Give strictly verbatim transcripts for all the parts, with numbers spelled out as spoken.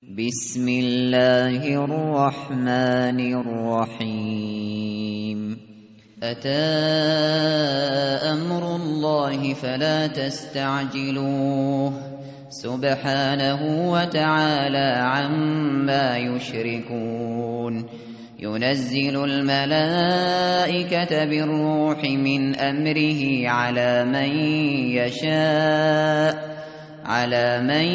بسم الله الرحمن الرحيم أتى أمر الله فلا تستعجلوه سبحانه وتعالى عما يشركون ينزل الملائكة بالروح من أمره على من يشاء على من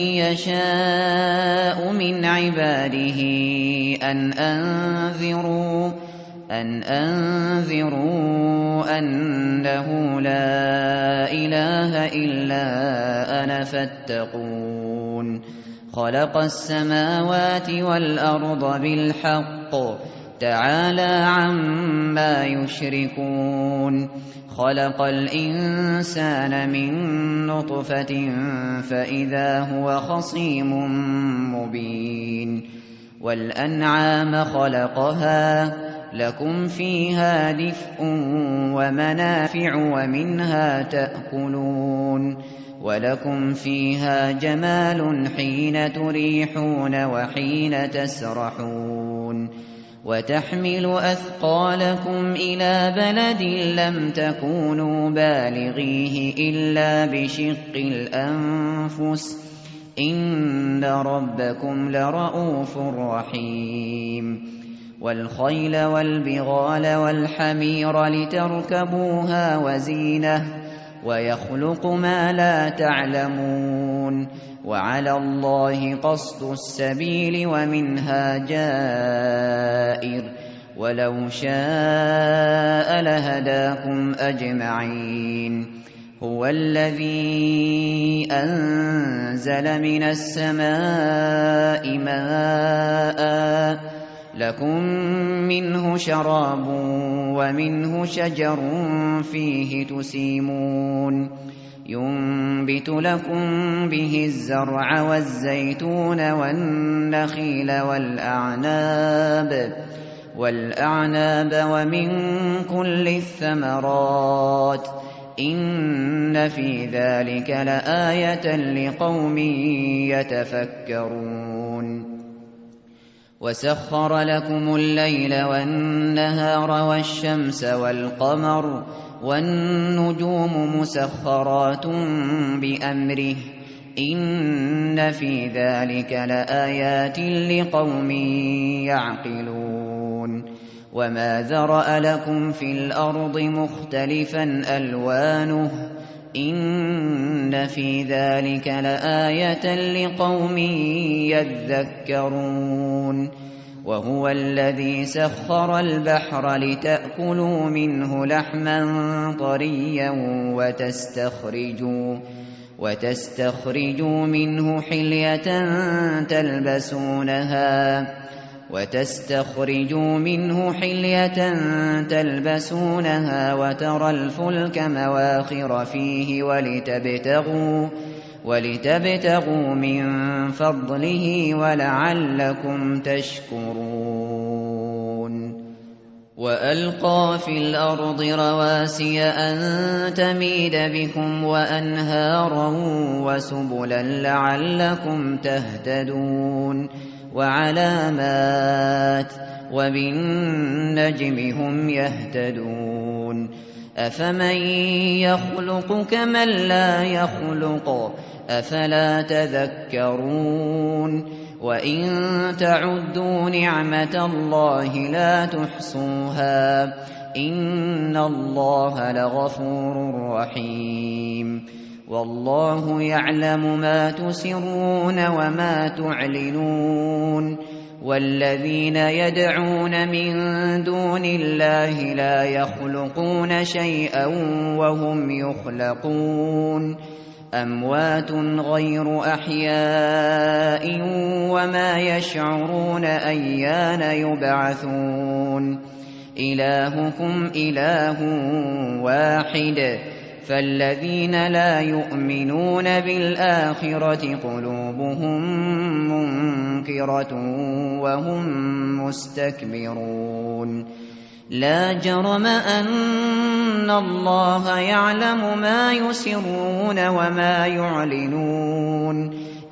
يشاء من عباده أن أنذروا أن أنذروا أنه لا إله إلا أنا فاتقون خلق السماوات والأرض بالحق تعالى عما يشركون خلق الإنسان من نطفة فإذا هو خصيم مبين والأنعام خلقها لكم فيها دفء ومنافع ومنها تأكلون ولكم فيها جمال حين تريحون وحين تسرحون وتحمل أثقالكم إلى بلد لم تكونوا بالغيه إلا بشق الأنفس إن ربكم لرءوف رحيم والخيل والبغال والحمير لتركبوها وزينة ويخلق ما لا تعلمون وعلى الله قصد السبيل ومنها جائر ولو شاء لهداكم أجمعين هو الذي أنزل من السماء ماء لكم منه شراب ومنه شجر فيه تسيمون ينبت لكم به الزرع والزيتون والنخيل والأعناب والأعناب ومن كل الثمرات إن في ذلك لآية لقوم يتفكرون وسخر لكم الليل والنهار والشمس والقمر والنجوم مسخرات بأمره إن في ذلك لآيات لقوم يعقلون وما ذرأ لكم في الأرض مختلفا ألوانه إن في ذلك لآية لقوم يذكرون وهو الذي سخر البحر لتأكلوا منه لحما طريا وتستخرجوا وتستخرجوا منه حلية تلبسونها وتستخرجوا منه حلية تلبسونها وترى الفلك مواخر فيه ولتبتغوا ولتبتغوا من فضله ولعلكم تشكرون وألقى في الأرض رواسي أن تميد بكم وأنهارا وسبلا لعلكم تهتدون وعلامات وبالنجم هم يهتدون أفمن يخلق كمن لا يخلق أفلا تذكرون وإن تعدوا نعمة الله لا تحصوها إن الله لغفور رحيم والله يعلم ما تسرون وما تعلنون والذين يدعون من دون الله لا يخلقون شيئا وهم يخلقون أموات غير أحياء وما يشعرون أيان يبعثون إلهكم إله واحد فالذين لا يؤمنون بالآخرة قلوبهم منكرة وهم مستكبرون لا جرم أن الله يعلم ما يسرون وما يعلنون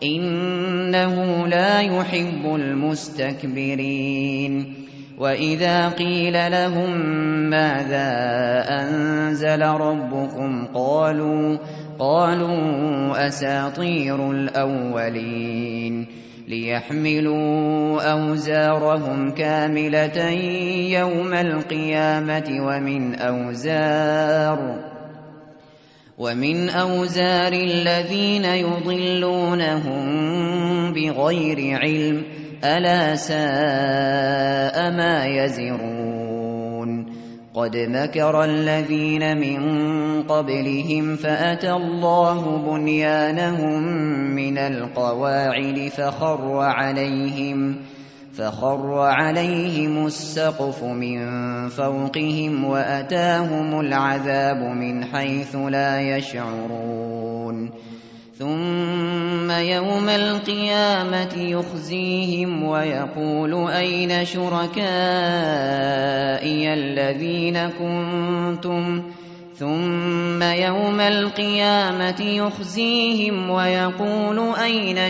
إنه لا يحب المستكبرين وإذا قيل لهم ماذا أنزل ربكم قالوا قالوا أساطير الأولين ليحملوا أوزارهم كاملة يوم القيامة ومن أوزار ومن أوزار الذين يضلونهم بغير علم ألا ساء ما يزرون قد مكر الذين من قبلهم فأتى الله بنيانهم من القواعد فخر عليهم فخر عليهم السقف من فوقهم وأتاهم العذاب من حيث لا يشعرون ثم يوم القيامة يخزيهم ويقول أين شركائي الذين كنتم ثم يوم القيامة يخزيهم ويقول أين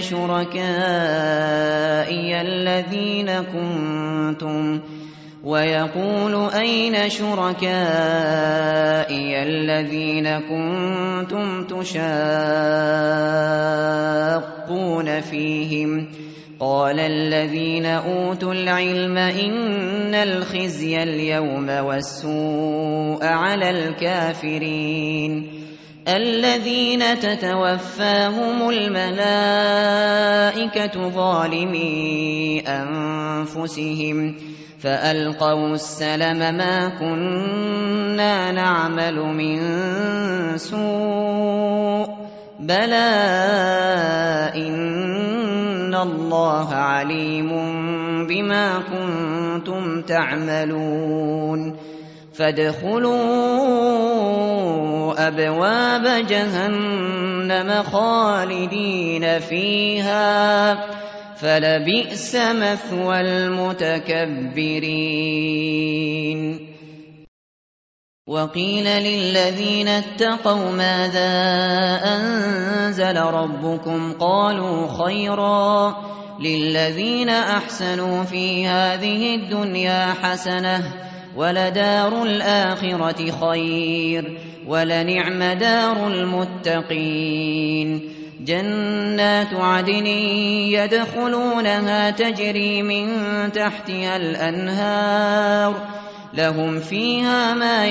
شركائي الذين كنتم ويقول أين شركائي الذين كنتم تشاقون فيهم قال الذين أوتوا العلم إن الخزي اليوم والسوء على الكافرين الذين تتوفاهم الملائكة ظالمي أنفسهم فألقوا السلم ما كنا نعمل من سوء بلى إن الله عليم بما كنتم تعملون فادخلوا أبواب جهنم خالدين فيها فلبئس مثوى المتكبرين وقيل للذين اتقوا ماذا أنزل ربكم قالوا خيرا للذين أحسنوا في هذه الدنيا حسنة ولدار الآخرة خير ولنعم دار المتقين جنات عدن يدخلونها تجري من تحتها الأنهار لهم فيها ما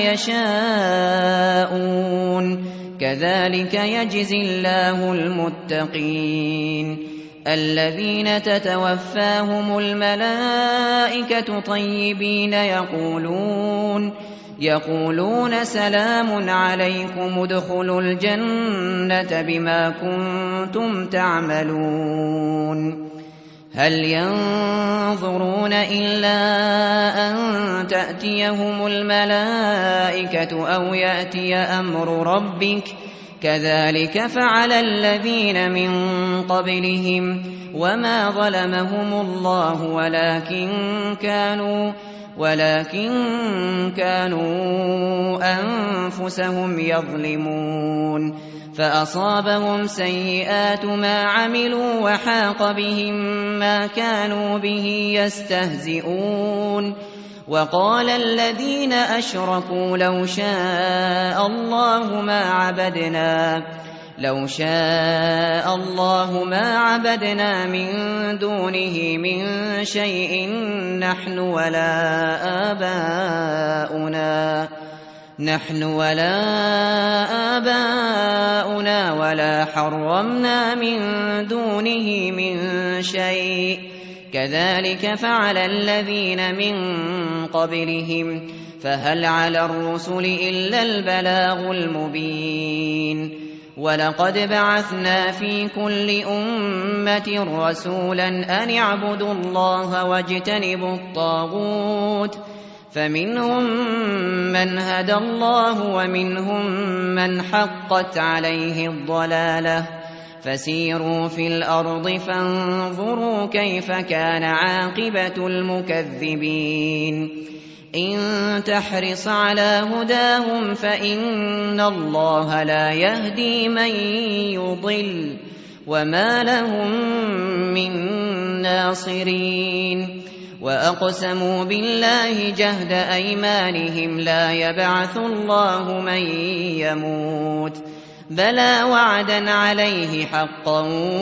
يشاءون كذلك يجزي الله المتقين الذين تتوفاهم الملائكة طيبين يقولون يقولون سلام عليكم ادخلوا الجنة بما كنتم تعملون هل ينظرون إلا أن تأتيهم الملائكة أو يأتي أمر ربك كذلك فعل الذين من قبلهم وما ظلمهم الله ولكن كانوا ولكن كانوا أنفسهم يظلمون فأصابهم سيئات ما عملوا وحاق بهم ما كانوا به يستهزئون وقال الذين أشركوا لو شاء الله ما عبدنا لو شاء الله ما عبدنا من دونه من شيء نحن ولا آباؤنا نحن ولا آباؤنا ولا حرمنا من دونه من شيء كذلك فعل الذين من قبلهم فهل على الرسل إلا البلاغ المبين ولقد بعثنا في كل أمة رسولا أن اعبدوا الله واجتنبوا الطاغوت فمنهم من هدى الله ومنهم من حقت عليه الضلالة فسيروا في الأرض فانظروا كيف كان عاقبة المكذبين إن تحرص على هداهم فإن الله لا يهدي من يضل وما لهم من ناصرين وأقسموا بالله جهد أيمانهم لا يبعث الله من يموت بلى وعدا عليه حقا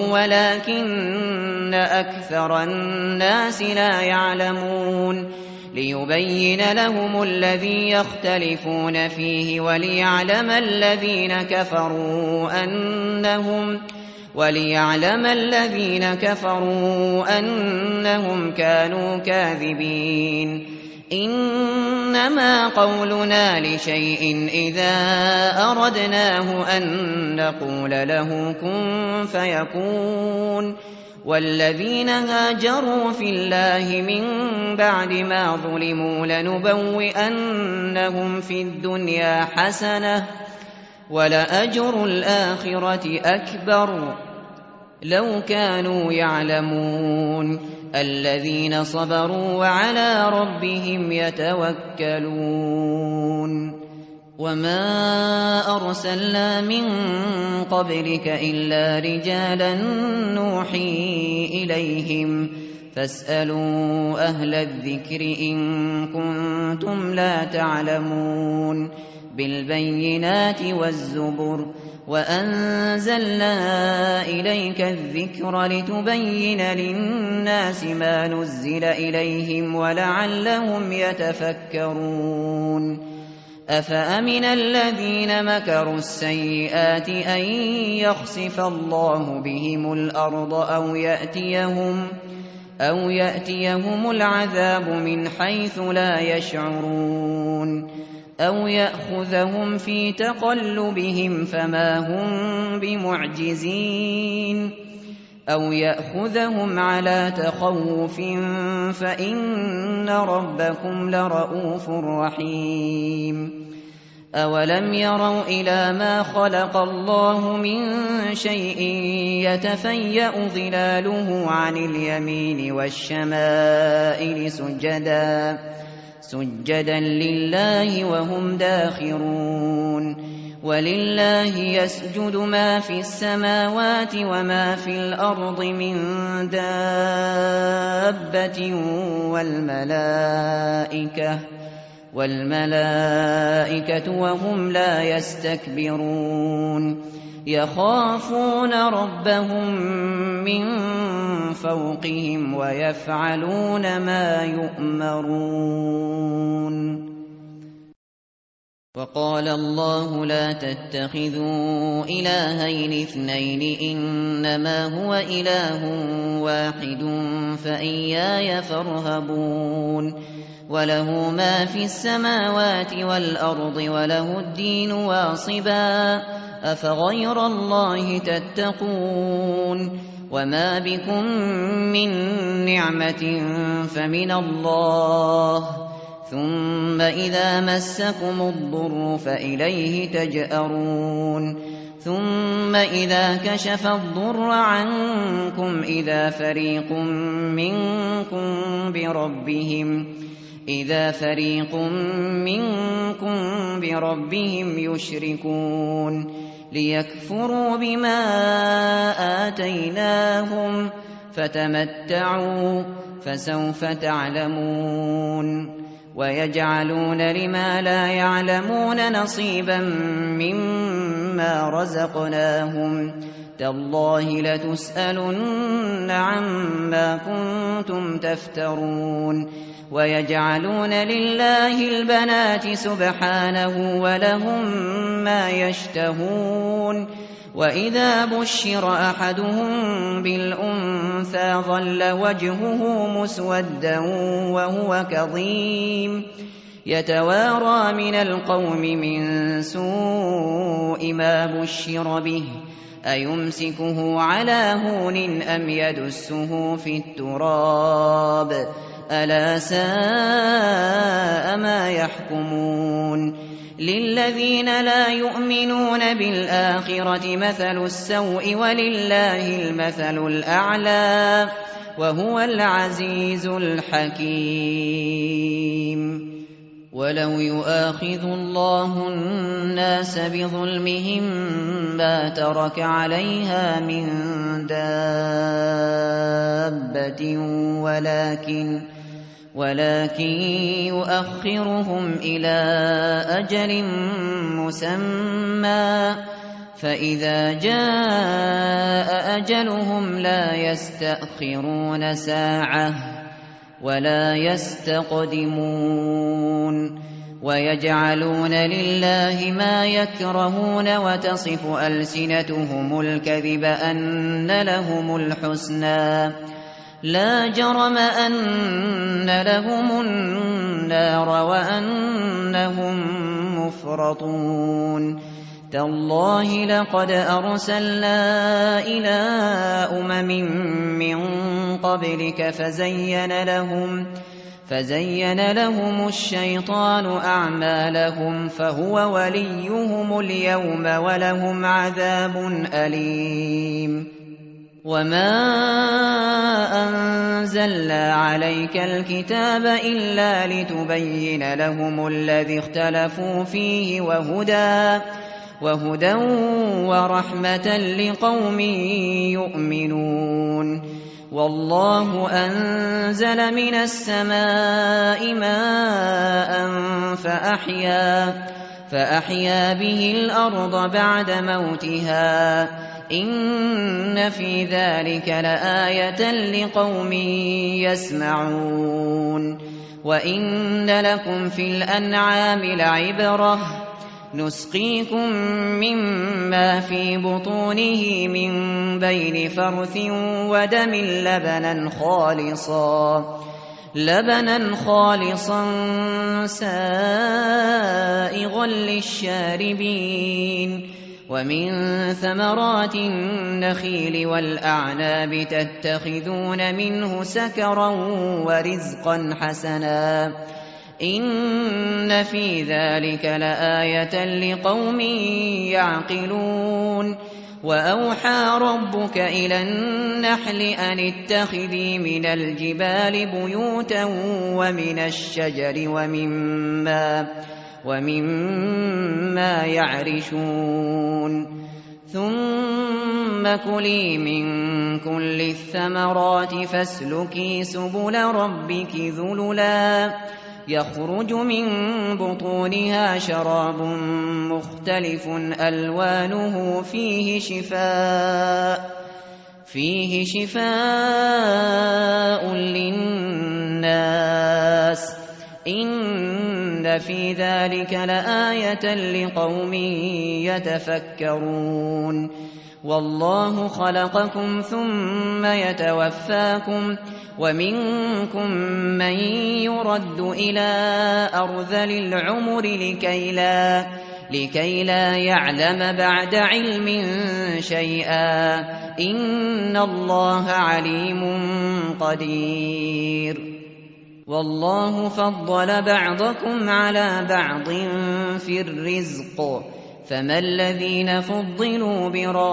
ولكن أكثر الناس لا يعلمون ليبين لهم الذي يختلفون فيه وليعلم الذين كفروا أنهم وليعلم الذين كفروا أنهم كانوا كاذبين إنما قولنا لشيء إذا أردناه أن نقول له كن فيكون والذين هاجروا في الله من بعد ما ظلموا لنبوئنهم في الدنيا حسنة ولأجر الآخرة أكبر لو كانوا يعلمون الذين صبروا وعلى ربهم يتوكلون وما أرسلنا من قبلك إلا رجالا نوحي إليهم فاسألوا أهل الذكر إن كنتم لا تعلمون بالبينات والزبر وأنزلنا إليك الذكر لتبين للناس ما نزل إليهم ولعلهم يتفكرون أفأمن الذين مكروا السيئات أن يخسف الله بهم الأرض أو يأتيهم أو يأتيهم العذاب من حيث لا يشعرون أو يأخذهم في تقلبهم فما هم بمعجزين أو يأخذهم على تخوف فإن ربكم لرؤوف رحيم أولم يروا إلى ما خلق الله من شيء يتفيأ ظلاله عن اليمين والشمائل سجدا سجدا لله وهم داخرون ولله يسجد ما في السماوات وما في الأرض من دابة والملائكة والملائكة وهم لا يستكبرون يخافون ربهم من فوقهم ويفعلون ما يؤمرون وقال الله لا تتخذوا إلهين اثنين إنما هو إله واحد فإياي فارهبون وله ما في السماوات والأرض وله الدين واصبا أفغير الله تتقون وما بكم من نعمة فمن الله ثم إذا مسكم الضر فإليه تجأرون ثم إذا كشف الضر عنكم إذا فريق منكم بربهم إذا فريق منكم بربهم يشركون ليكفروا بما آتيناهم فتمتعوا فسوف تعلمون ويجعلون لما لا يعلمون نصيبا مما رزقناهم تالله لتسألن عما كنتم تفترون ويجعلون لله البنات سبحانه ولهم ما يشتهون وإذا بشر أحدهم بالأنثى ظل وجهه مسودا وهو كظيم يتوارى من القوم من سوء ما بشر به أيمسكه على هون أم يدسه في التراب ألا ساء ما يحكمون للذين لا يؤمنون بالآخرة مثل السوء ولله المثل الأعلى وهو العزيز الحكيم ولو يؤاخذ الله الناس بظلمهم ما ترك عليها من دابة ولكن ولكن يؤخرهم إلى أجل مسمى فإذا جاء أجلهم لا يستأخرون ساعة ولا يستقدمون ويجعلون لله ما يكرهون وتصف ألسنتهم الكذب أن لهم الحسنى لا جرم أن لهم النار وأنهم مفرطون تالله لقد أرسلنا إلى أمم من قبلك فزين لهم فزين لهم الشيطان أعمالهم فهو وليهم اليوم ولهم عذاب أليم وما أنزلنا عليك الكتاب إلا لتبين لهم الذي اختلفوا فيه وهدى وهدى ورحمة لقوم يؤمنون والله أنزل من السماء ماء فأحيا فأحيا به الأرض بعد موتها إن في ذلك لآية لقوم يسمعون وإن لكم في الأنعام لعبرة نسقيكم مما في بطونه من بين فرث ودم لبنا خالصا لبنا خالصا سائغا للشاربين ومن ثمرات النخيل والأعناب تتخذون منه سكرا ورزقا حسنا إن في ذلك لآية لقوم يعقلون وأوحى ربك إلى النحل أن اتخذي من الجبال بيوتا ومن الشجر ومما ومما يعرشون ثم كلي من كل الثمرات فاسلكي سبل ربك ذللا يخرج من بطونها شراب مختلف ألوانه فيه شفاء فيه شفاء للناس إن في ذلك لآية لقوم يتفكرون والله خلقكم ثم يتوفاكم ومنكم من يرد إلى أرذل العمر لكي لا, لكي لا يعلم بعد علم شيئا إن الله عليم قدير والله فضل بعضكم على بعض في الرزق فما الذين فضلوا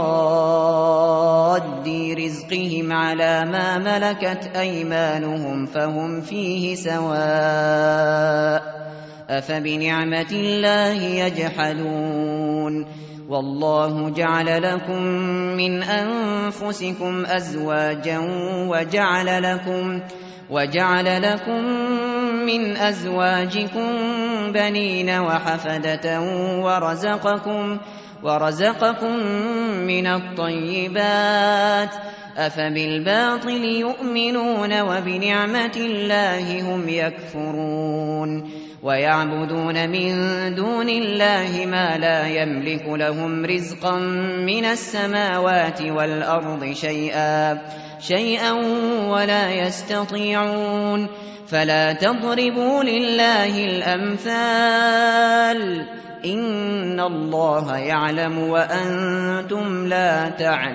براد رزقهم على ما ملكت أيمانهم فهم فيه سواء أفبنعمة الله يجحدون والله جعل لكم من أنفسكم أزواجا وجعل لكم وجعل لكم من أزواجكم بنين وحفدة ورزقكم ورزقكم من الطيبات أفبالباطل يؤمنون وبنعمة الله هم يكفرون ويعبدون من دون الله ما لا يملك لهم رزقا من السماوات والأرض شيئا شيئا ولا يستطيعون فلا تضربوا لله الأمثال إن الله يعلم وأنتم لا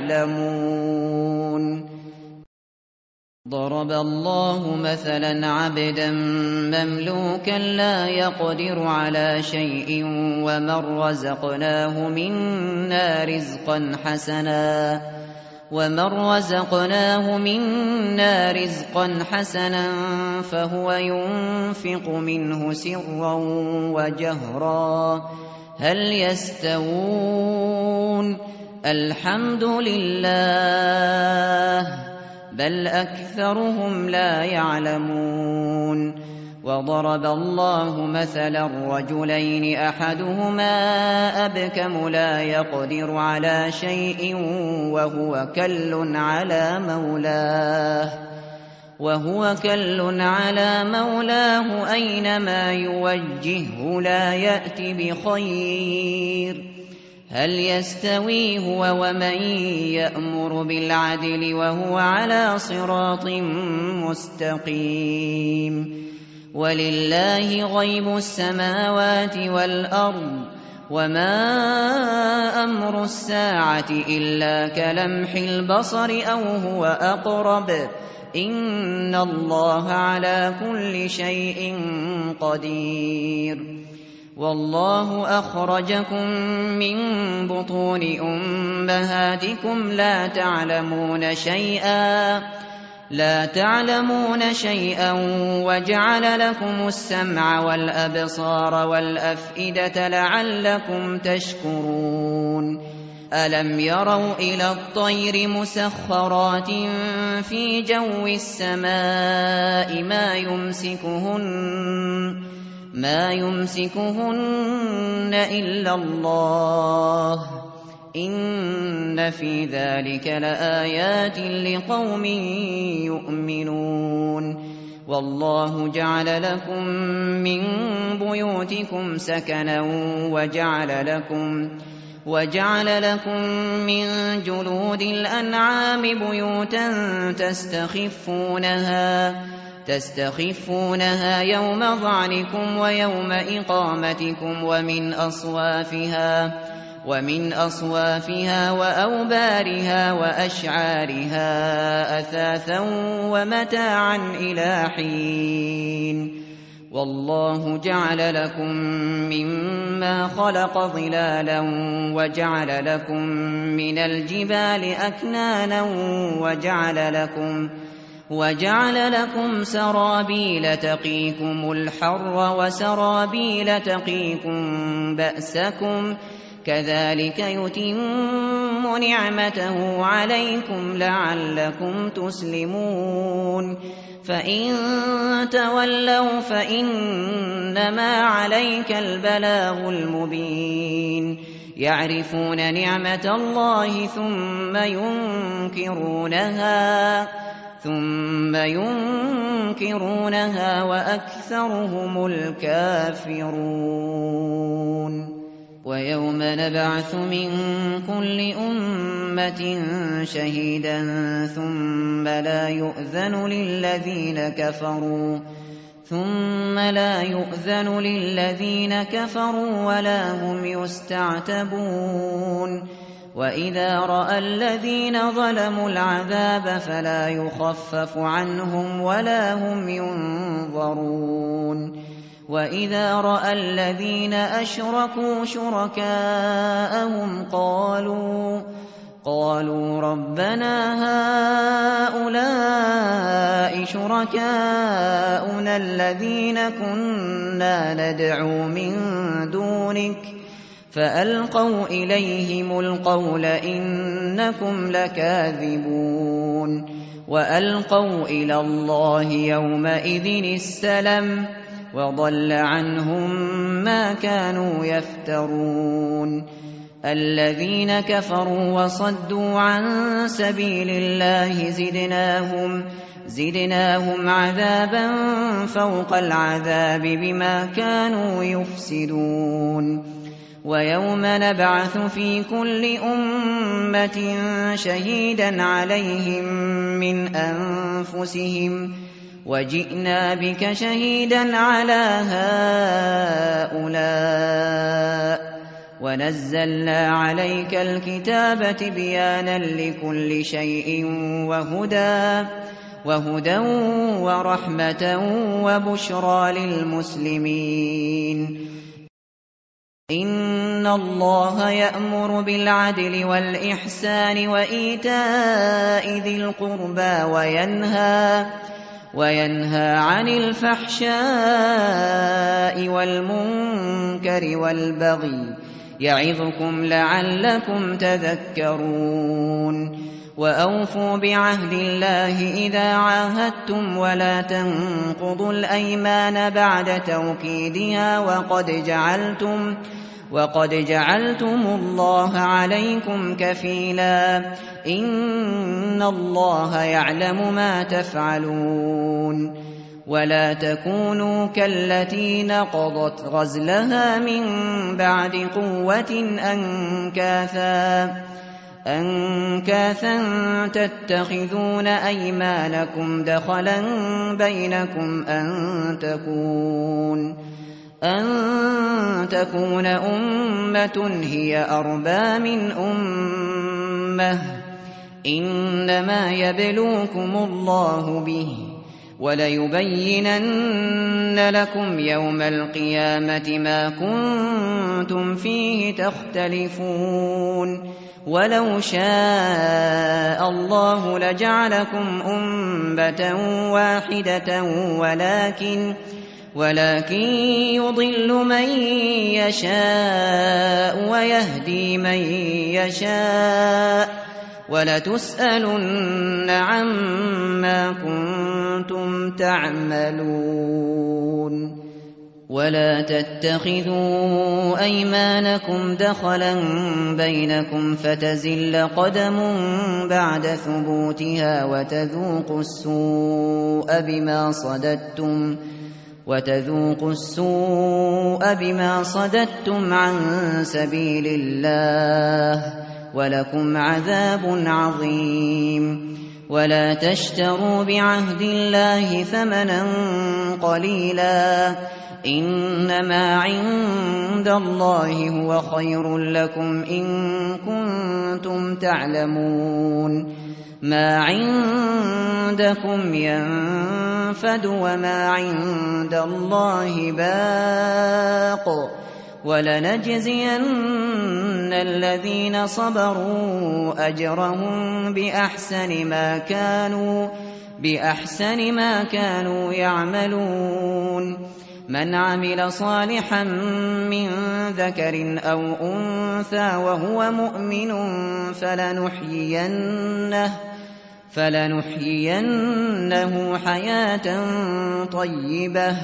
تعلمون ضرب الله مثلا عبدا مملوكا لا يقدر على شيء ومن رزقناه منا رزقا حسنا ومن رزقناه منا رزقا حسنا فهو ينفق منه سرا وجهرا هل يستوون الحمد لله بل أكثرهم لا يعلمون وضرب الله مثلا رجلين أحدهما أبكم لا يقدر على شيء وهو كل على مولاه وهو كل على مولاه أينما يوجهه لا يأت بخير هل يستوي هو ومن يأمر بالعدل وهو على صراط مستقيم ولله غيب السماوات والأرض وما أمر الساعة إلا كلمح البصر أو هو أقرب إن الله على كل شيء قدير والله أخرجكم من بطون أمهاتكم لا تعلمون شيئا لا تعلمون شيئا وجعل لكم السمع والأبصار والأفئدة لعلكم تشكرون ألم يروا إلى الطير مسخرات في جو السماء ما يمسكهن ما يمسكهن إلا الله إن في ذلك لآيات لقوم يؤمنون والله جعل لكم من بيوتكم سكنا وجعل لكم وجعل لكم من جلود الأنعام بيوتا تستخفونها تستخفونها يوم ظعنكم ويوم إقامتكم ومن أصوافها ومن أصوافها وأوبارها وأشعارها أثاثا ومتاعا إلى حين والله جعل لكم مما خلق ظلالا وجعل لكم من الجبال أكنانا وجعل لكم وجعل لكم سرابيل تقيكم الحر وسرابيل تقيكم بأسكم كذلك يتم نعمته عليكم لعلكم تسلمون فإن تولوا فإنما عليك البلاغ المبين يعرفون نعمة الله ثم ينكرونها ثم ينكرونها وأكثرهم الكافرون ويوم نبعث من كل أمة شهيدا ثم لا يؤذن للذين كفروا ثم لا يؤذن للذين كفروا ولا هم يستعتبون وإذا رأى الذين ظلموا العذاب فلا يخفف عنهم ولا هم ينظرون وإذا رأى الذين أشركوا شركاءهم قالوا قالوا ربنا هؤلاء شركاؤنا الذين كنا ندعو من دونك فألقوا إليهم القول إنكم لكاذبون وألقوا إلى الله يومئذ السلم وضل عنهم ما كانوا يفترون الذين كفروا وصدوا عن سبيل الله زدناهم زدناهم عذابا فوق العذاب بما كانوا يفسدون ويوم نبعث في كل أمة شهيدا عليهم من أنفسهم وجئنا بك شهيدا على هؤلاء ونزلنا عليك الكتاب تبيانا لكل شيء وهدى وهدى ورحمة وبشرى للمسلمين إِنَّ اللَّهَ يَأْمُرُ بِالْعَدْلِ وَالْإِحْسَانِ وَإِيتَاءِ ذِي الْقُرْبَىٰ وَيَنْهَىٰ وَيَنْهَىٰ عَنِ الْفَحْشَاءِ وَالْمُنكَرِ وَالْبَغْيِ يَعِظُكُمْ لَعَلَّكُمْ تَذَكَّرُونَ وَأَوْفُوا بِعَهْدِ اللَّهِ إِذَا عَاهَدتُّمْ وَلَا تَنقُضُوا الْأَيْمَانَ بَعْدَ تَوْكِيدِهَا وَقَدْ جَعَلْتُمْ وَقَدْ جَعَلْتُمُ اللَّهَ عَلَيْكُمْ كَفِيلًا ۚ إِنَّ اللَّهَ يَعْلَمُ مَا تَفْعَلُونَ وَلَا تَكُونُوا كَالَّتِي نَقَضَتْ غَزْلَهَا مِن بَعْدِ قُوَّةٍ أَنكَاثًا أنكاثا تتخذون أيمانكم دخلا بينكم أن تكون أن تكون أمة هي أربى من أمة إنما يبلوكم الله به وليبينن لكم يوم القيامة ما كنتم فيه تختلفون ولو شاء الله لجعلكم أمة واحدة ولكن ولكن يضل من يشاء ويهدي من يشاء ولتسألن عما كنتم تعملون ولا تتخذوا أيمانكم دخلا بينكم فتزل قدم بعد ثبوتها وتذوقوا السوء بما صددتم وتذوقوا السوء بما صددتم عن سبيل الله ولكم عذاب عظيم ولا تشتروا بعهد الله ثمنا قليلا إنما عند الله هو خير لكم إن كنتم تعلمون ما عندكم ينفد وما عند الله باق ولنجزين الذين صبروا أجرهم بأحسن ما كانوا بأحسن ما كانوا يعملون من عمل صالحا من ذكر أو أنثى وهو مؤمن فلنحيينه فلنحيينه حياة طيبة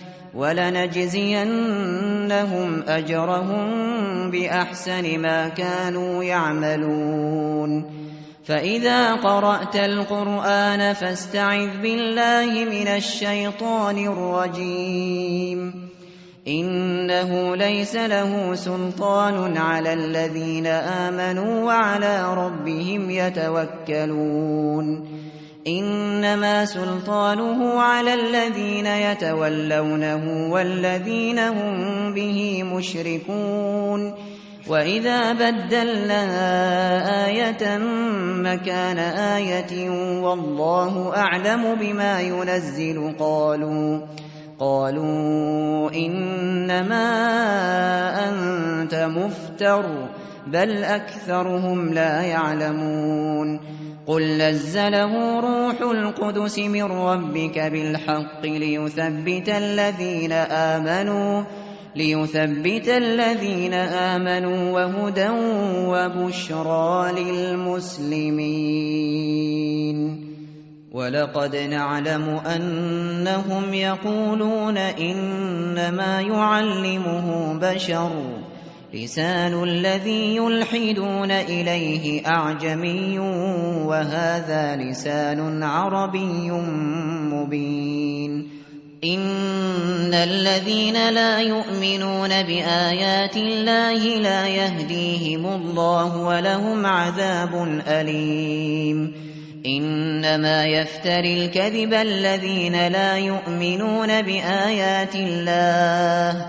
ولنجزينهم أجرهم بأحسن ما كانوا يعملون فإذا قرأت القرآن فاستعذ بالله من الشيطان الرجيم إنه ليس له سلطان على الذين آمنوا وعلى ربهم يتوكلون إنما سلطانه على الذين يتولونه والذين هم به مشركون وإذا بدلنا آية مكان آية والله أعلم بما ينزل قالوا قالوا إنما أنت مفتر بل أكثرهم لا يعلمون قل نزله روح القدس من ربك بالحق ليثبت الذين آمنوا ليثبت الذين آمنوا وهدى وبشرى للمسلمين ولقد نعلم أنهم يقولون إنما يعلمه بشر لسان الذي يلحدون إليه أعجمي وهذا لسان عربي مبين إن الذين لا يؤمنون بآيات الله لا يهديهم الله ولهم عذاب أليم إنما يفتري الكذب الذين لا يؤمنون بآيات الله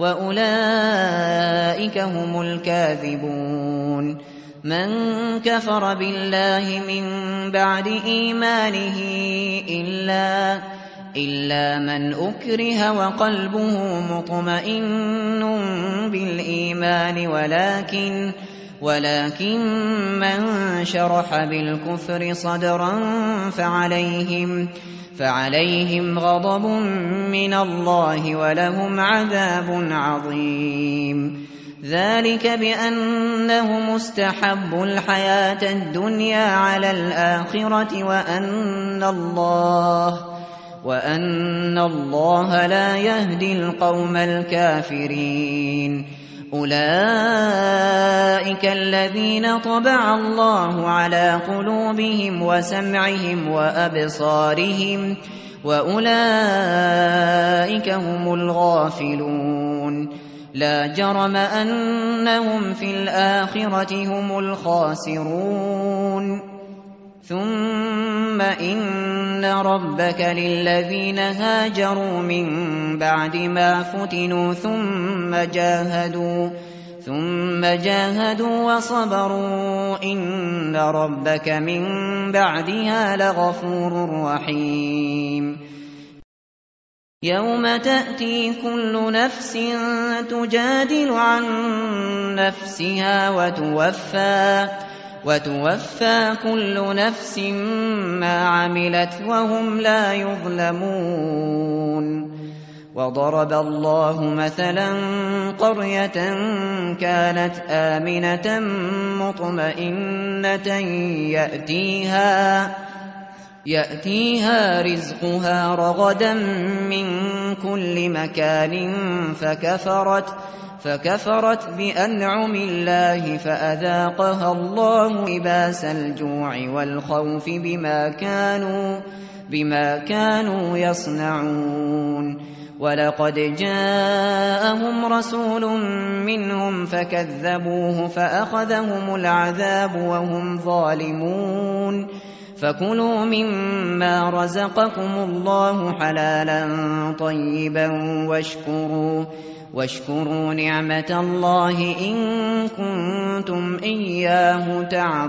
وأولئك هم الكاذبون من كفر بالله من بعد إيمانه إلا إلا من أكره وقلبه مطمئن بالإيمان ولكن ولكن من شرح بالكفر صدرا فعليهم فعليهم غضب من الله ولهم عذاب عظيم. ذلك بأنهم استحبوا الحياة الدنيا على الآخرة وأن الله وأن الله لا يهدي القوم الكافرين. أولئك الذين طبع الله على قلوبهم وسمعهم وأبصارهم وأولئك هم الغافلون. لا جرم أنهم في الآخرة هم الخاسرون. ثم إن ربك للذين هاجروا من بعد ما فتنوا ثم جاهدوا ثم جاهدوا وصبروا إن ربك من بعدها لغفور رحيم. يوم تأتي كل نفس تجادل عن نفسها وتوفى وتوفى كل نفس ما عملت وهم لا يظلمون. وضرب الله مثلا قرية كانت آمنة مطمئنة يأتيها يأتيها رزقها رغدا من كل مكان فكفرت فكفرت بأنعم الله فأذاقها الله لباس الجوع والخوف بما كانوا بما كانوا يصنعون. ولقد جاءهم رسول منهم فكذبوه فأخذهم العذاب وهم ظالمون. فكلوا مما رزقكم الله حلالا طيبا واشكروا واشكروا نعمة الله إن كنتم إياه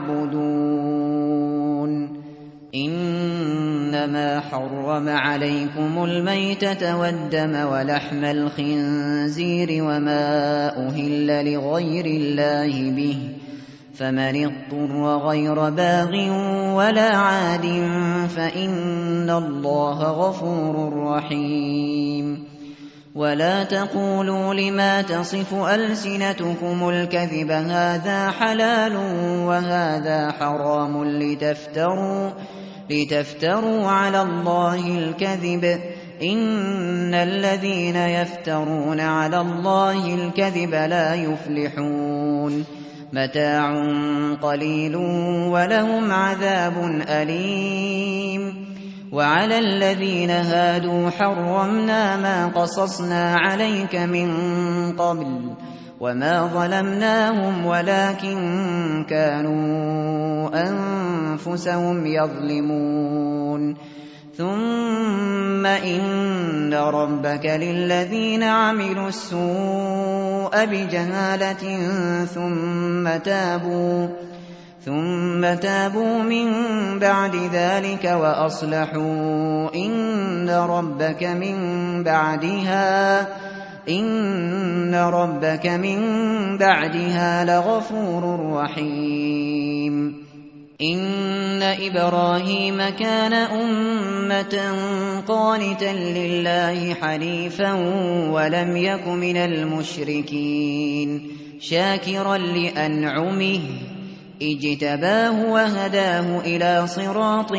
تعبدون. إنما حرم عليكم الميتة والدم ولحم الخنزير وما أهل لغير الله به فمن اضطر غير باغ ولا عاد فإن الله غفور رحيم. ولا تقولوا لما تصف ألسنتكم الكذب هذا حلال وهذا حرام لتفتروا لتفتروا على الله الكذب إن الذين يفترون على الله الكذب لا يفلحون. متاع قليل ولهم عذاب أليم. وعلى الذين هادوا حرمنا ما قصصنا عليك من قبل وما ظلمناهم ولكن كانوا أنفسهم يظلمون. ثم إن ربك للذين عملوا السوء بجهالة ثم تابوا ثم تابوا من بعد ذلك وأصلحوا إن ربك من بعدها إن ربك من بعدها لغفور رحيم. إن إبراهيم كان أمة قانتا لله حنيفا ولم يك من المشركين شاكرا لأنعمه اجتباه وهداه إلى صراط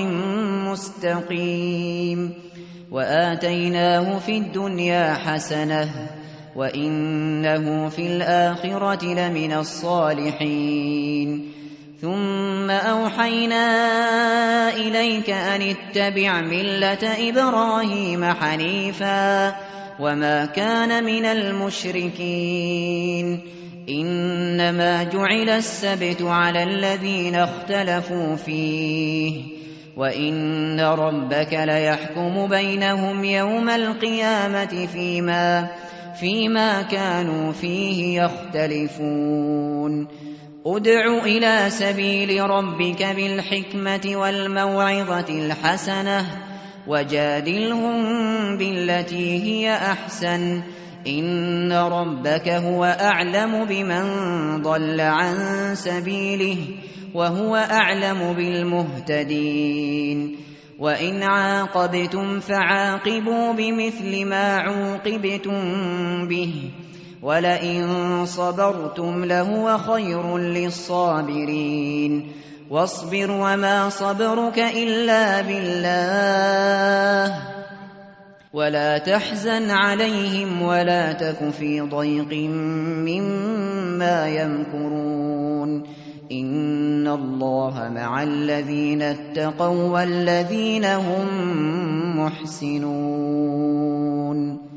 مستقيم. وآتيناه في الدنيا حسنة وإنه في الآخرة لمن الصالحين. ثم أوحينا إليك أن اتبع ملة إبراهيم حنيفا وما كان من المشركين. إنما جعل السبت على الذين اختلفوا فيه وإن ربك ليحكم بينهم يوم القيامة فيما فيما كانوا فيه يختلفون. ادع إلى سبيل ربك بالحكمة والموعظة الحسنة وجادلهم بالتي هي أحسن إن ربك هو أعلم بمن ضل عن سبيله وهو أعلم بالمهتدين وإن عاقبتم فعاقبوا بمثل ما عوقبتم به ولئن صبرتم لهو خير للصابرين واصبر وما صبرك إلا بالله ولا تحزن عليهم ولا تك في ضيق مما يمكرون إن الله مع الذين اتقوا والذين هم محسنون.